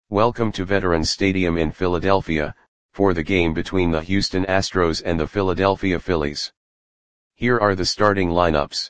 Welcome to Veterans Stadium in Philadelphia, for the game between the Houston Astros and the Philadelphia Phillies. Here are the starting lineups.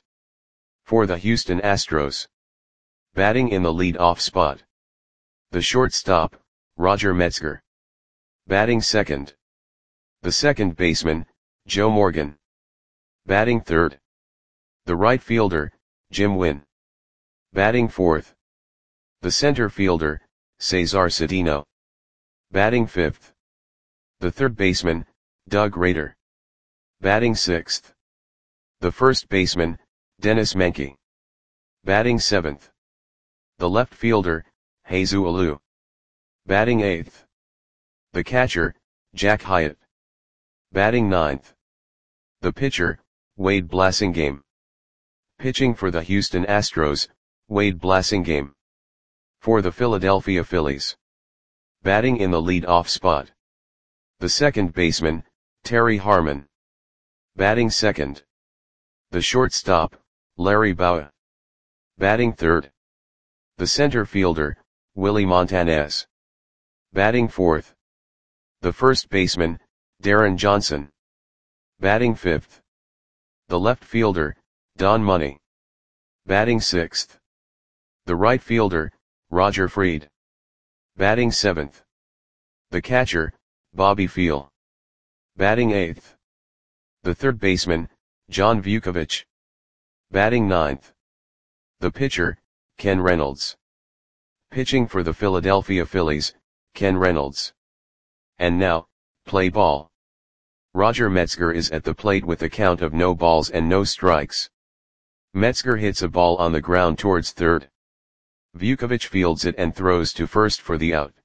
For the Houston Astros. Batting in the lead-off spot. The shortstop, Roger Metzger. Batting second. The second baseman, Joe Morgan. Batting third. The right fielder, Jim Wynn. Batting fourth. The center fielder, Cesar Cedeno. Batting fifth. The third baseman, Doug Rader. Batting sixth. The first baseman, Dennis Menke. Batting seventh. The left fielder, Jesus Alou. Batting eighth. The catcher, Jack Hyatt. Batting ninth. The pitcher, Wade Blassingame. Pitching for the Houston Astros, Wade Blassingame. For the Philadelphia Phillies. Batting in the lead-off spot. The second baseman, Terry Harmon. Batting second. The shortstop, Larry Bowa. Batting third. The center fielder, Willie Montanez. Batting fourth. The first baseman, Darren Johnson. Batting fifth. The left fielder, Don Money. Batting sixth. The right fielder, Roger Freed. Batting seventh. The catcher, Bobby Feal. Batting eighth. The third baseman, John Vukovich. Batting ninth. The pitcher, Ken Reynolds. Pitching for the Philadelphia Phillies, Ken Reynolds. And now, play ball. Roger Metzger is at the plate with a count of no balls and no strikes. Metzger hits a ball on the ground towards third. Vukovich fields it and throws to first for the out.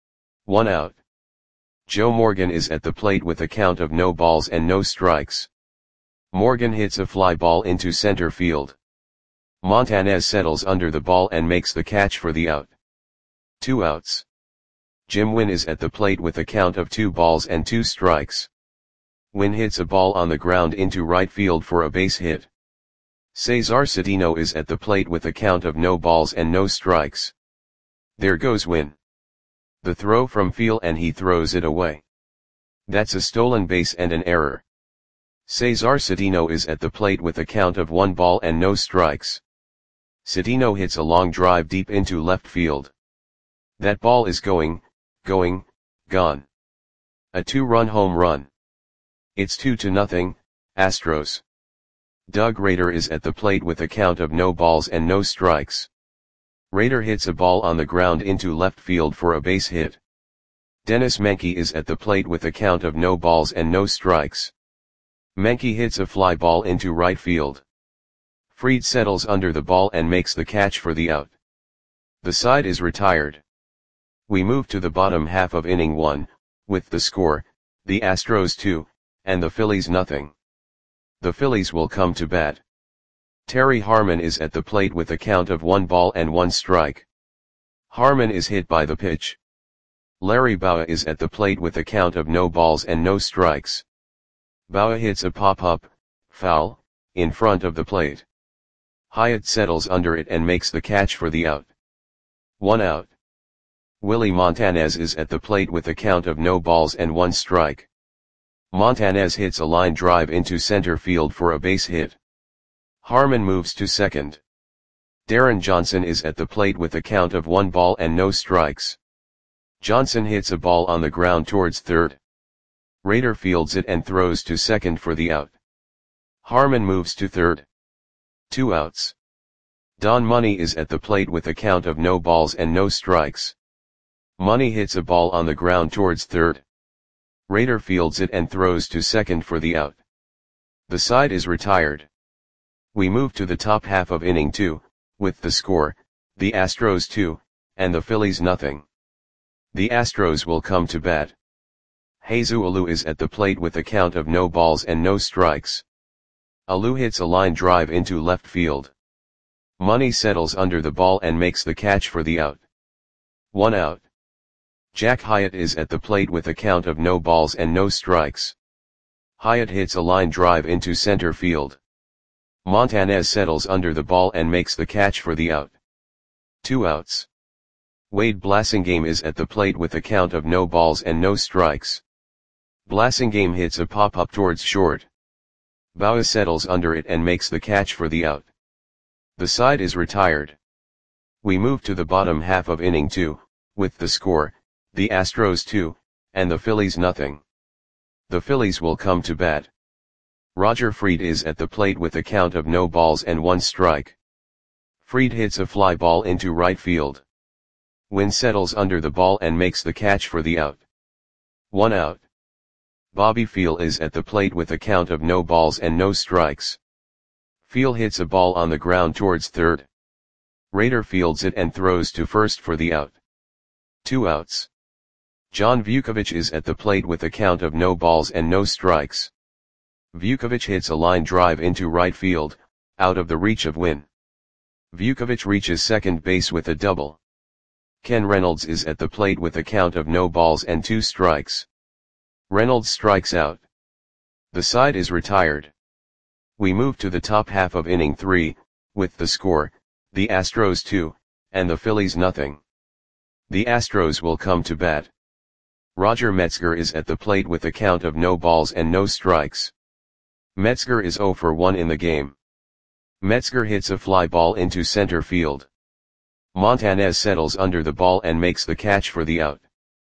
1 out. Joe Morgan is at the plate with a count of no balls and no strikes. Morgan hits a fly ball into center field. Montanez settles under the ball and makes the catch for the out. 2 outs. Jim Wynn is at the plate with a count of 2 balls and 2 strikes. Wynn hits a ball on the ground into right field for a base hit. Cesar Cedeno is at the plate with a count of no balls and no strikes. There goes Wynn. The throw from Feal and he throws it away. That's a stolen base and an error. Cesar Cedeno is at the plate with a count of 1 ball and no strikes. Cedeno hits a long drive deep into left field. That ball is gone. A 2-run home run. It's 2-0, Astros. Doug Rader is at the plate with a count of no balls and no strikes. Rader hits a ball on the ground into left field for a base hit. Dennis Menke is at the plate with a count of no balls and no strikes. Menke hits a fly ball into right field. Freed settles under the ball and makes the catch for the out. The side is retired. We move to the bottom half of inning 1, with the score, the Astros 2, and the Phillies nothing. The Phillies will come to bat. Terry Harmon is at the plate with a count of 1 ball and 1 strike. Harmon is hit by the pitch. Larry Bowa is at the plate with a count of no balls and no strikes. Bowa hits a pop-up, foul, in front of the plate. Hyatt settles under it and makes the catch for the out. 1 out. Willie Montanez is at the plate with a count of no balls and 1 strike. Montanez hits a line drive into center field for a base hit. Harmon moves to second. Darren Johnson is at the plate with a count of 1 ball and no strikes. Johnson hits a ball on the ground towards third. Rader fields it and throws to second for the out. Harmon moves to third. 2 outs. Don Money is at the plate with a count of no balls and no strikes. Money hits a ball on the ground towards third. Rader fields it and throws to second for the out. The side is retired. We move to the top half of inning 2, with the score, the Astros 2, and the Phillies nothing. The Astros will come to bat. Jesus Alou is at the plate with a count of no balls and no strikes. Alou hits a line drive into left field. Money settles under the ball and makes the catch for the out. 1 out. Jack Hyatt is at the plate with a count of no balls and no strikes. Hyatt hits a line drive into center field. Montanez settles under the ball and makes the catch for the out. 2 outs. Wade Blassingame is at the plate with a count of no balls and no strikes. Blassingame hits a pop-up towards short. Bauer settles under it and makes the catch for the out. The side is retired. We move to the bottom half of inning 2, with the score, the Astros 2, and the Phillies nothing. The Phillies will come to bat. Roger Freed is at the plate with a count of no balls and 1 strike. Freed hits a fly ball into right field. Wynn settles under the ball and makes the catch for the out. 1 out. Bobby Feal is at the plate with a count of no balls and no strikes. Feal hits a ball on the ground towards third. Rader fields it and throws to first for the out. 2 outs. John Vukovich is at the plate with a count of no balls and no strikes. Vukovich hits a line drive into right field, out of the reach of Wynn. Vukovich reaches second base with a double. Ken Reynolds is at the plate with a count of no balls and 2 strikes. Reynolds strikes out. The side is retired. We move to the top half of inning 3, with the score, the Astros 2, and the Phillies nothing. The Astros will come to bat. Roger Metzger is at the plate with a count of no balls and no strikes. Metzger is 0 for 1 in the game. Metzger hits a fly ball into center field. Montanez settles under the ball and makes the catch for the out.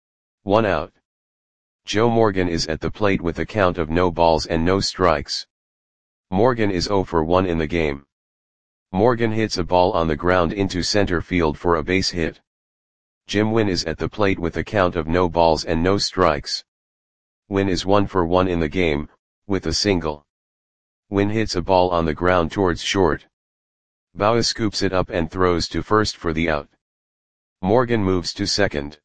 1 out. Joe Morgan is at the plate with a count of no balls and no strikes. Morgan is 0 for 1 in the game. Morgan hits a ball on the ground into center field for a base hit. Jim Wynn is at the plate with a count of no balls and no strikes. Wynn is 1 for 1 in the game, with a single. Wynn hits a ball on the ground towards short. Bauer scoops it up and throws to first for the out. Morgan moves to second.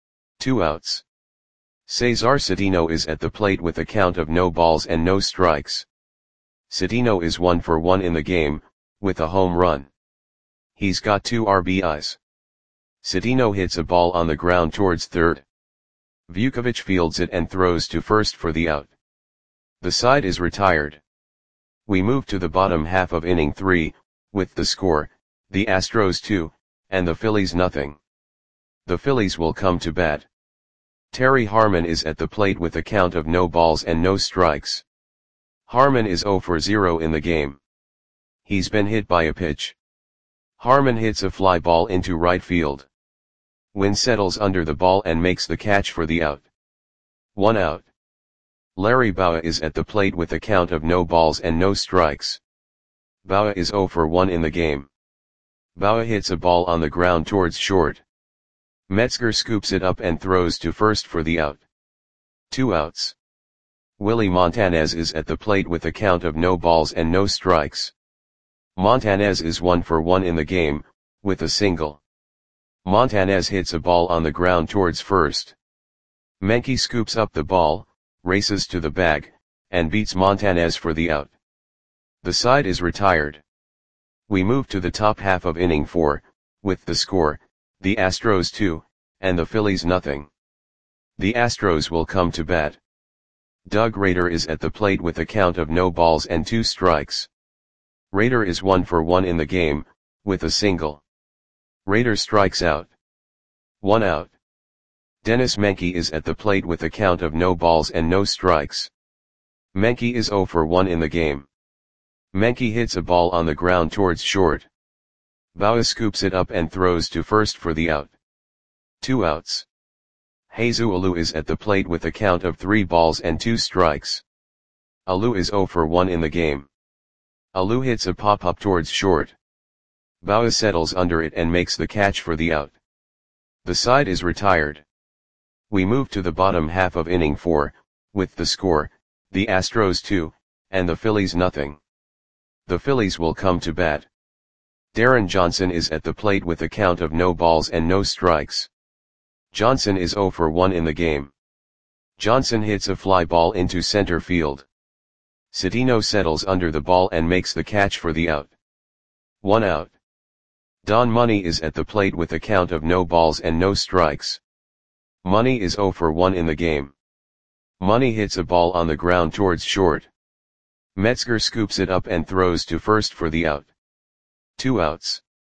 2 outs. Cesar Cedeno is at the plate with a count of no balls and no strikes. Cedeno is 1 for 1 in the game, with a home run. He's got 2 RBIs. Cedeno hits a ball on the ground towards third. Vukovich fields it and throws to first for the out. The side is retired. We move to the bottom half of inning 3, with the score, the Astros 2, and the Phillies nothing. The Phillies will come to bat. Terry Harmon is at the plate with a count of no balls and no strikes. Harmon is 0 for 0 in the game. He's been hit by a pitch. Harmon hits a fly ball into right field. Wynn settles under the ball and makes the catch for the out. 1 out. Larry Bowa is at the plate with a count of no balls and no strikes. Bowa is 0 for 1 in the game. Bowa hits a ball on the ground towards short. Metzger scoops it up and throws to first for the out. 2 outs. Willie Montanez is at the plate with a count of no balls and no strikes. Montanez is 1 for 1 in the game, with a single. Montanez hits a ball on the ground towards first. Menke scoops up the ball, races to the bag, and beats Montanez for the out. The side is retired. We move to the top half of inning 4, with the score, the Astros 2, and the Phillies nothing. The Astros will come to bat. Doug Rader is at the plate with a count of no balls and 2 strikes. Rader is 1 for 1 in the game, with a single. Rader strikes out. 1 out. Dennis Menke is at the plate with a count of no balls and no strikes. Menke is 0 for 1 in the game. Menke hits a ball on the ground towards short. Bowa scoops it up and throws to first for the out. 2 outs. Jesus Alou is at the plate with a count of 3 balls and 2 strikes. Alou is 0 for 1 in the game. Alou hits a pop-up towards short. Bowa settles under it and makes the catch for the out. The side is retired. We move to the bottom half of inning 4, with the score, the Astros 2, and the Phillies nothing. The Phillies will come to bat. Darren Johnson is at the plate with a count of no balls and no strikes. Johnson is 0 for 1 in the game. Johnson hits a fly ball into center field. Cedeno settles under the ball and makes the catch for the out. 1 out. Don Money is at the plate with a count of no balls and no strikes. Money is 0 for 1 in the game. Money hits a ball on the ground towards short. Metzger scoops it up and throws to first for the out. 2 outs.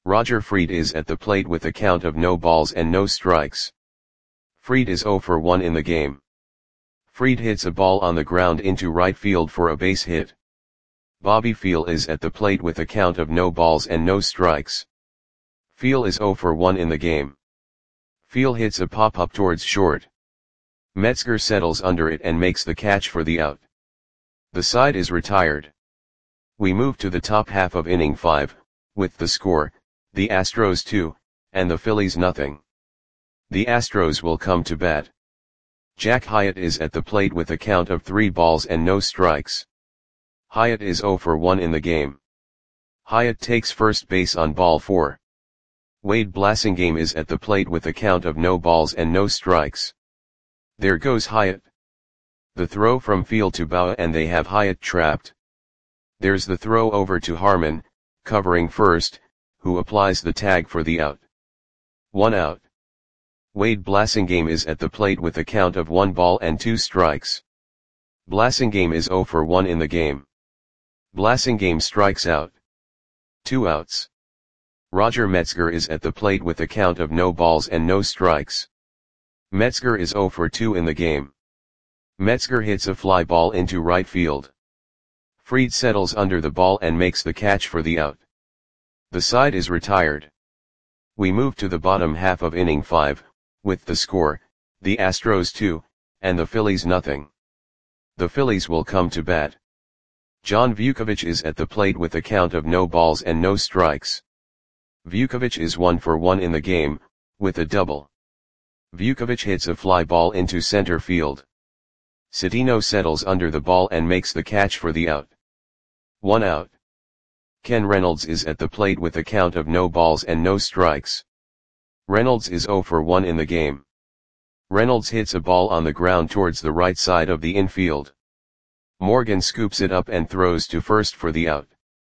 Roger Fried is at the plate with a count of no balls and no strikes. Fried is 0 for 1 in the game. Fried hits a ball on the ground into right field for a base hit. Bobby Feal is at the plate with a count of no balls and no strikes. Feal is 0 for 1 in the game. Feal hits a pop-up towards short. Metzger settles under it and makes the catch for the out. The side is retired. We move to the top half of inning 5, with the score, the Astros 2, and the Phillies nothing. The Astros will come to bat. Jack Hyatt is at the plate with a count of 3 balls and no strikes. Hyatt is 0 for 1 in the game. Hyatt takes first base on ball 4. Wade Blasingame is at the plate with a count of no balls and no strikes. There goes Hyatt. The throw from field to Bauer and they have Hyatt trapped. There's the throw over to Harmon, covering first, who applies the tag for the out. 1 out. Wade Blasingame is at the plate with a count of 1 ball and 2 strikes. Blasingame is 0 for 1 in the game. Blasingame strikes out. 2 outs. Roger Metzger is at the plate with a count of no balls and no strikes. Metzger is 0 for 2 in the game. Metzger hits a fly ball into right field. Fried settles under the ball and makes the catch for the out. The side is retired. We move to the bottom half of inning 5, with the score, the Astros 2, and the Phillies nothing. The Phillies will come to bat. John Vukovich is at the plate with a count of no balls and no strikes. Vukovich is 1 for 1 in the game, with a double. Vukovich hits a fly ball into center field. Cedeno settles under the ball and makes the catch for the out. 1 out. Ken Reynolds is at the plate with a count of no balls and no strikes. Reynolds is 0 for 1 in the game. Reynolds hits a ball on the ground towards the right side of the infield. Morgan scoops it up and throws to first for the out.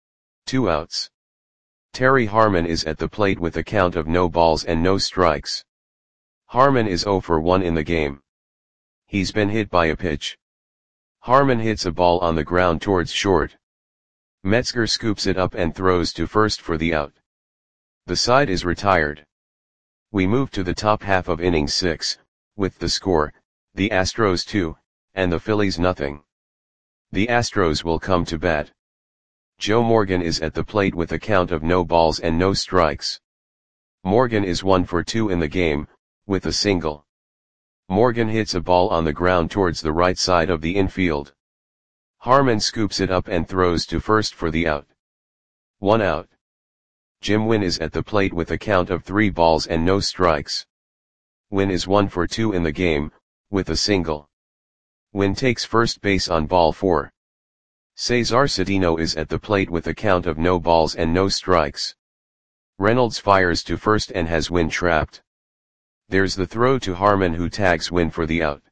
2 outs. Terry Harmon is at the plate with a count of no balls and no strikes. Harmon is 0 for 1 in the game. He's been hit by a pitch. Harmon hits a ball on the ground towards short. Metzger scoops it up and throws to first for the out. The side is retired. We move to the top half of inning 6, with the score, the Astros 2, and the Phillies nothing. The Astros will come to bat. Joe Morgan is at the plate with a count of no balls and no strikes. Morgan is 1 for 2 in the game, with a single. Morgan hits a ball on the ground towards the right side of the infield. Harmon scoops it up and throws to first for the out. 1 out. Jim Wynn is at the plate with a count of 3 balls and no strikes. Wynn is 1 for 2 in the game, with a single. Wynn takes first base on ball 4. Cesar Cedeno is at the plate with a count of no balls and no strikes. Reynolds fires to first and has Wynn trapped. There's the throw to Harmon who tags Wynn for the out.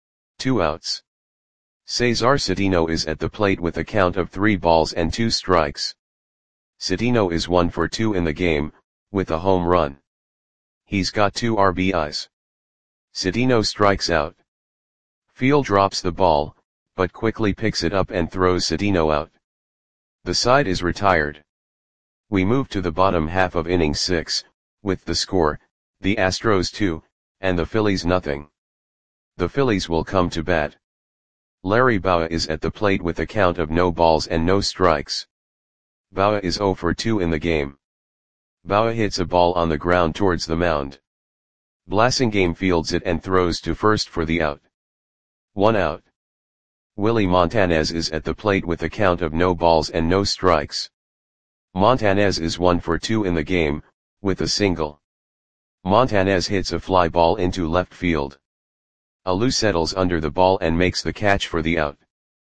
2 outs. Cesar Cedeno is at the plate with a count of 3 balls and 2 strikes. Cedeno is 1 for 2 in the game, with a home run. He's got 2 RBIs. Cedeno strikes out. Feal drops the ball, but quickly picks it up and throws Cedeno out. The side is retired. We move to the bottom half of inning 6, with the score, the Astros 2, and the Phillies nothing. The Phillies will come to bat. Larry Bowa is at the plate with a count of no balls and no strikes. Bowa is 0 for 2 in the game. Bowa hits a ball on the ground towards the mound. Blasingame fields it and throws to first for the out. 1 out. Willie Montanez is at the plate with a count of no balls and no strikes. Montanez is 1 for 2 in the game, with a single. Montanez hits a fly ball into left field. Alou settles under the ball and makes the catch for the out.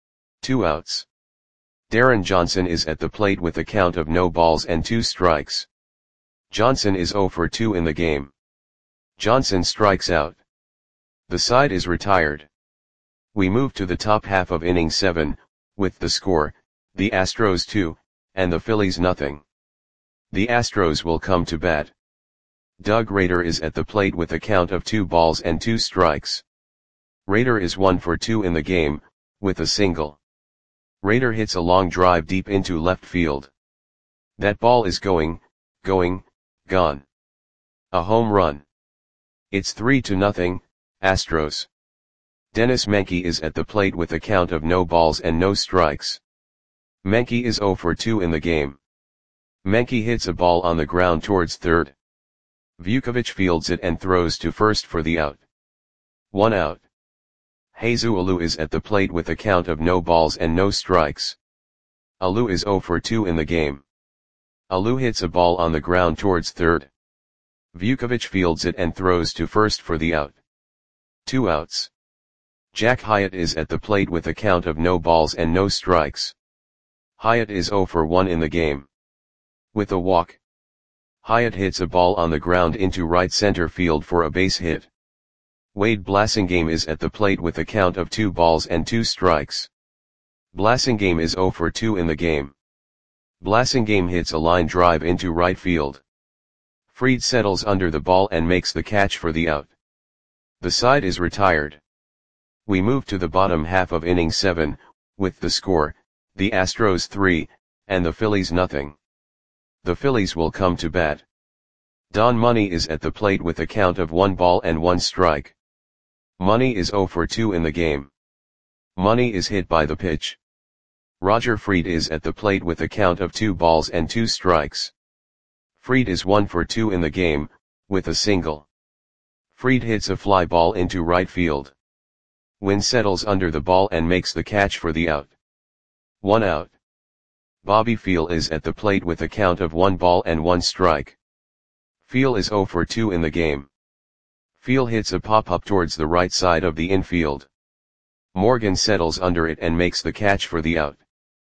2 outs. Darren Johnson is at the plate with a count of no balls and 2 strikes. Johnson is 0 for 2 in the game. Johnson strikes out. The side is retired. We move to the top half of inning 7, with the score, the Astros 2, and the Phillies nothing. The Astros will come to bat. Doug Rader is at the plate with a count of 2 balls and 2 strikes. Rader is 1 for 2 in the game, with a single. Rader hits a long drive deep into left field. That ball is going, going, gone. A home run. It's 3-0, Astros. Dennis Menke is at the plate with a count of no balls and no strikes. Menke is 0 for 2 in the game. Menke hits a ball on the ground towards third. Vukovic fields it and throws to first for the out. 1 out. Jesus Alou is at the plate with a count of no balls and no strikes. Alou is 0 for 2 in the game. Alou hits a ball on the ground towards third. Vukovic fields it and throws to first for the out. 2 outs. Jack Hyatt is at the plate with a count of no balls and no strikes. Hyatt is 0 for 1 in the game. With a walk, Hyatt hits a ball on the ground into right center field for a base hit. Wade Blasingame is at the plate with a count of 2 balls and 2 strikes. Blasingame is 0 for 2 in the game. Blasingame hits a line drive into right field. Fried settles under the ball and makes the catch for the out. The side is retired. We move to the bottom half of inning 7, with the score, the Astros 3, and the Phillies nothing. The Phillies will come to bat. Don Money is at the plate with a count of 1 ball and 1 strike. Money is 0 for 2 in the game. Money is hit by the pitch. Roger Fried is at the plate with a count of 2 balls and 2 strikes. Fried is 1 for 2 in the game, with a single. Fried hits a fly ball into right field. Wynn settles under the ball and makes the catch for the out. 1 out. Bobby Feal is at the plate with a count of 1 ball and 1 strike. Feal is 0 for 2 in the game. Feal hits a pop-up towards the right side of the infield. Morgan settles under it and makes the catch for the out.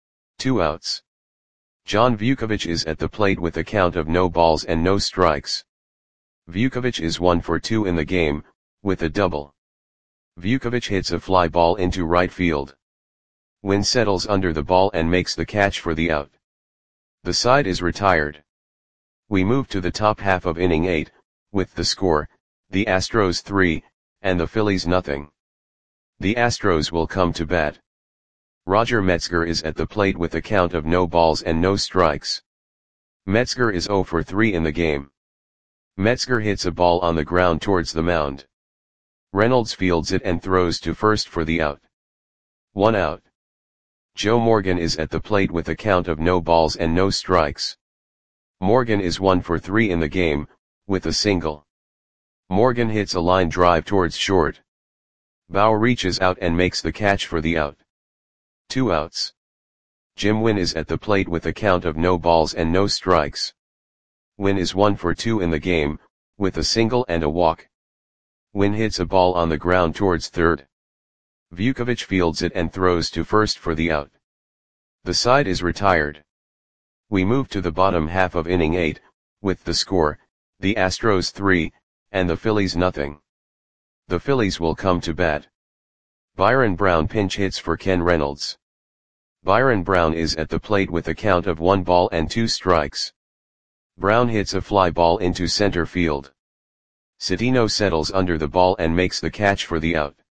2 outs. John Vukovic is at the plate with a count of no balls and no strikes. Vukovic is 1 for 2 in the game, with a double. Vukovic hits a fly ball into right field. Wynn settles under the ball and makes the catch for the out. The side is retired. We move to the top half of inning 8, with the score, the Astros 3, and the Phillies nothing. The Astros will come to bat. Roger Metzger is at the plate with a count of no balls and no strikes. Metzger is 0 for 3 in the game. Metzger hits a ball on the ground towards the mound. Reynolds fields it and throws to first for the out. 1 out. Joe Morgan is at the plate with a count of no balls and no strikes. Morgan is 1 for 3 in the game, with a single. Morgan hits a line drive towards short. Bauer reaches out and makes the catch for the out. 2 outs. Jim Wynn is at the plate with a count of no balls and no strikes. Wynn is 1 for 2 in the game, with a single and a walk. Wynn hits a ball on the ground towards third. Vukovic fields it and throws to first for the out. The side is retired. We move to the bottom half of inning 8, with the score, the Astros 3, and the Phillies nothing. The Phillies will come to bat. Byron Brown pinch hits for Ken Reynolds. Byron Brown is at the plate with a count of 1 ball and 2 strikes. Brown hits a fly ball into center field. Cedeno settles under the ball and makes the catch for the out.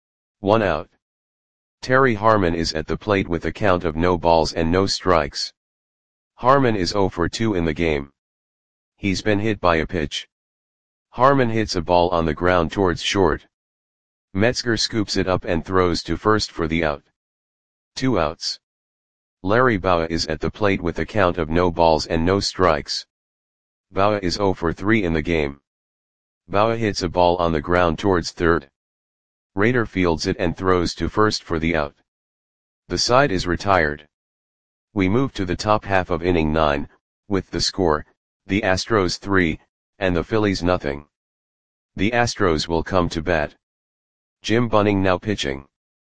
1 out. Terry Harmon is at the plate with a count of no balls and no strikes. Harmon is 0 for 2 in the game. He's been hit by a pitch. Harmon hits a ball on the ground towards short. Metzger scoops it up and throws to first for the out. 2 outs. Larry Bowa is at the plate with a count of no balls and no strikes. Bowa is 0 for 3 in the game. Bowa hits a ball on the ground towards third. Rader fields it and throws to first for the out. The side is retired. We move to the top half of inning 9, with the score, the Astros 3, and the Phillies nothing. The Astros will come to bat. Jim Bunning now pitching.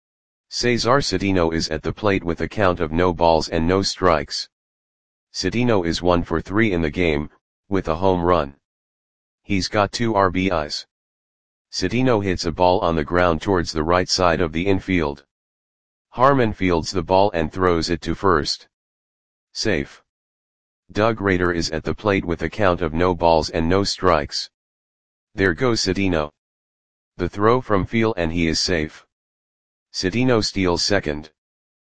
Cesar Cedeno is at the plate with a count of no balls and no strikes. Cedeno is 1 for 3 in the game, with a home run. He's got 2 RBIs. Cedeno hits a ball on the ground towards the right side of the infield. Harmon fields the ball and throws it to first. Safe. Doug Rader is at the plate with a count of no balls and no strikes. There goes Cedeno. The throw from Feal and he is safe. Cedeno steals second.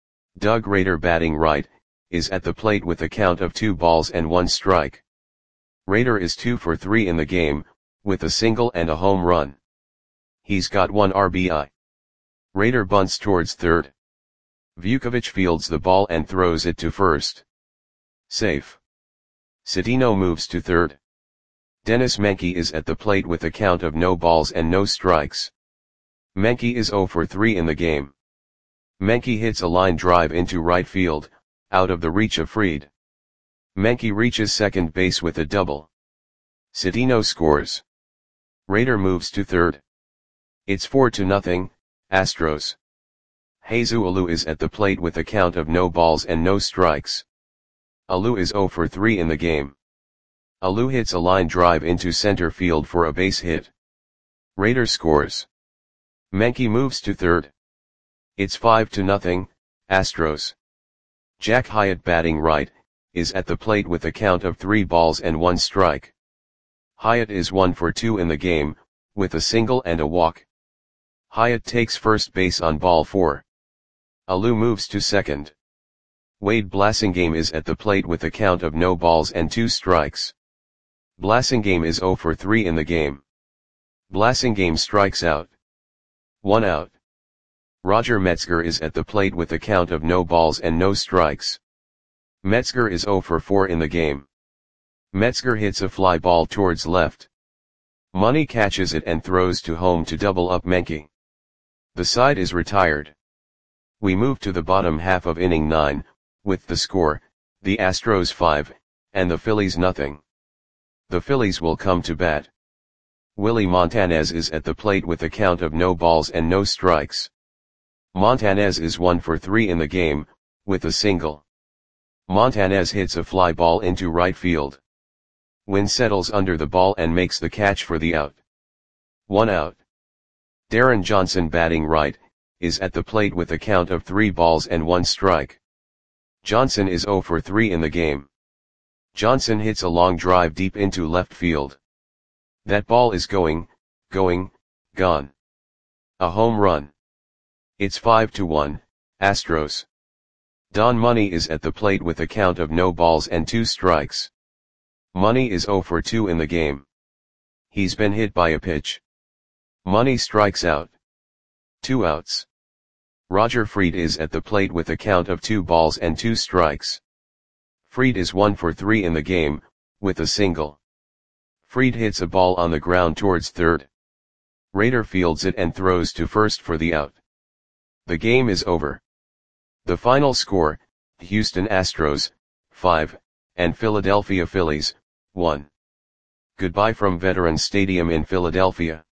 Doug Rader batting right, is at the plate with a count of 2 balls and 1 strike. Raider is 2 for 3 in the game, with a single and a home run. He's got 1 RBI. Raider bunts towards third. Vukovic fields the ball and throws it to first. Safe. Cedeno moves to third. Dennis Menke is at the plate with a count of no balls and no strikes. Menke is 0 for 3 in the game. Menke hits a line drive into right field, out of the reach of Fried. Menke reaches second base with a double. Cedeno scores. Raider moves to third. It's 4-0, Astros. Jesus Alou is at the plate with a count of no balls and no strikes. Alou is 0 for 3 in the game. Alou hits a line drive into center field for a base hit. Raider scores. Menke moves to third. It's 5-0, Astros. Jack Hyatt, batting right, is at the plate with a count of 3 balls and 1 strike. Hyatt is 1 for 2 in the game, with a single and a walk. Hyatt takes first base on ball 4. Alou moves to second. Wade Blasingame is at the plate with a count of no balls and 2 strikes. Blasingame is 0 for 3 in the game. Blasingame strikes out. 1 out. Roger Metzger is at the plate with a count of no balls and no strikes. Metzger is 0 for 4 in the game. Metzger hits a fly ball towards left. Money catches it and throws to home to double up Menke. The side is retired. We move to the bottom half of inning 9, with the score, the Astros 5, and the Phillies nothing. The Phillies will come to bat. Willie Montanez is at the plate with a count of no balls and no strikes. Montanez is 1 for 3 in the game, with a single. Montanez hits a fly ball into right field. Wynn settles under the ball and makes the catch for the out. 1 out. Darren Johnson, batting right, is at the plate with a count of 3 balls and 1 strike. Johnson is 0 for 3 in the game. Johnson hits a long drive deep into left field. That ball is gone. A home run. It's 5-1, Astros. Don Money is at the plate with a count of no balls and 2 strikes. Money is 0 for 2 in the game. He's been hit by a pitch. Money strikes out. 2 outs. Roger Fried is at the plate with a count of 2 balls and 2 strikes. Fried is 1 for 3 in the game, with a single. Fried hits a ball on the ground towards third. Raider fields it and throws to first for the out. The game is over. The final score, Houston Astros, 5, and Philadelphia Phillies, 1. Goodbye from Veterans Stadium in Philadelphia.